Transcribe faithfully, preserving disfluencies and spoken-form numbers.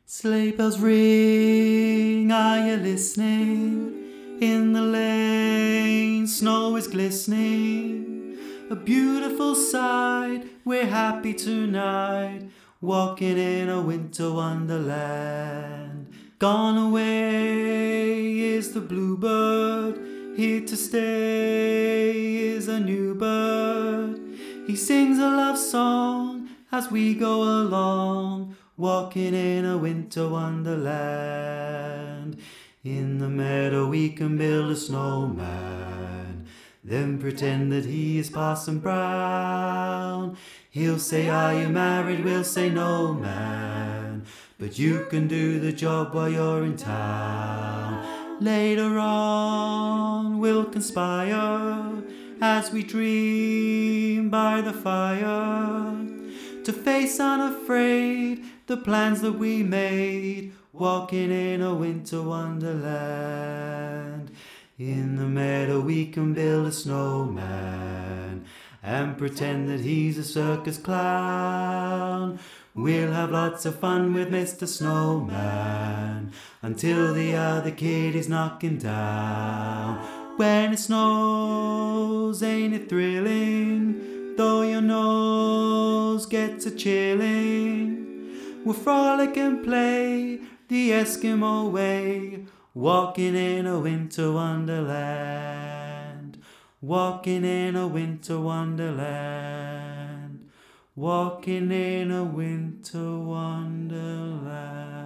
Sleigh bells ring, are you listening? In the lane, snow is glistening. A beautiful sight, we're happy tonight, walking in a winter wonderland. Gone away is the bluebird, here to stay is a new bird. He sings a love song as we go along, walking in a winter wonderland. In the meadow we can build a snowman, then pretend that he is Parson Brown. He'll say, "Are you married?" We'll say, "No, man, but you can do the job while you're in town." Later on we'll conspire as we dream by the fire, to face unafraid the plans that we made, walking in a winter wonderland. In the meadow we can build a snowman and pretend that he's a circus clown. We'll have lots of fun with Mister Snowman until the other kid is knocking down. When it snows, ain't it thrilling, though your nose gets a chilling. We'll frolic and play the Eskimo way, walking in a winter wonderland. Walking in a winter wonderland. Walking in a winter wonderland.